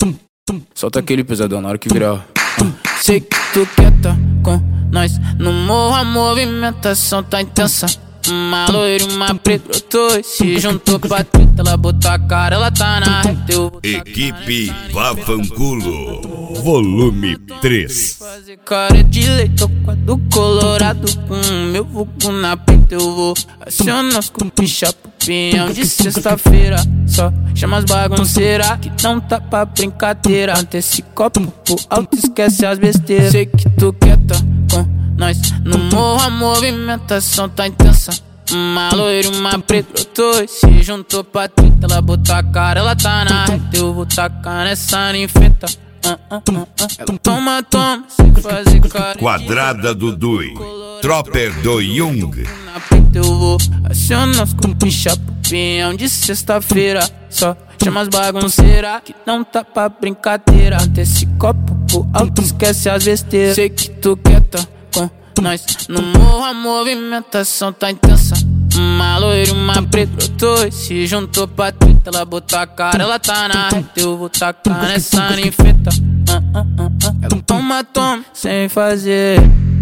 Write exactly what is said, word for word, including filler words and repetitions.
Solta aquele pesadão na hora que virar. Sei que tu quer tá com nós no morro, a movimentação tá intensa. Uma loira e uma preta brotou, se juntou pra treta, ela botou a cara, ela tá na reta. Equipe Vavanculo, volume três. Fazer cara de leite, tô com a do colorado, com o meu vulgo na preta. Eu vou acionar os cupichá pro pinhão de sexta-feira. Só chama as bagunceiras que não tá pra brincadeira. Ante esse copo pro alto, esquece as besteiras. Sei que tu quer tá com nós no morro, a movimentação tá intensa. Uma loira e uma preta brotou, se juntou pra treta, ela botou a cara, ela tá na reta. Eu vou tacar nessa ninfeta. Uh, uh, uh, uh. Ela toma, toma, sem fazer cara. Quadrada do Dui, Tropper do Jung. Na preta eu vou acionar os cupichá pro pinhão de sexta-feira. Só chama as bagunceiras que não tá pra brincadeira. Ante esse copo pro alto, esquece as besteiras. Sei que tu quer tá com nós no morro, a movimentação tá intensa. Uma loira e uma preta brotou, se juntou pra treta, ela botou a cara, ela tá na reta. Eu vou tacar nessa ninfeta. uh, uh, uh, uh. Ela toma, toma, sem fazer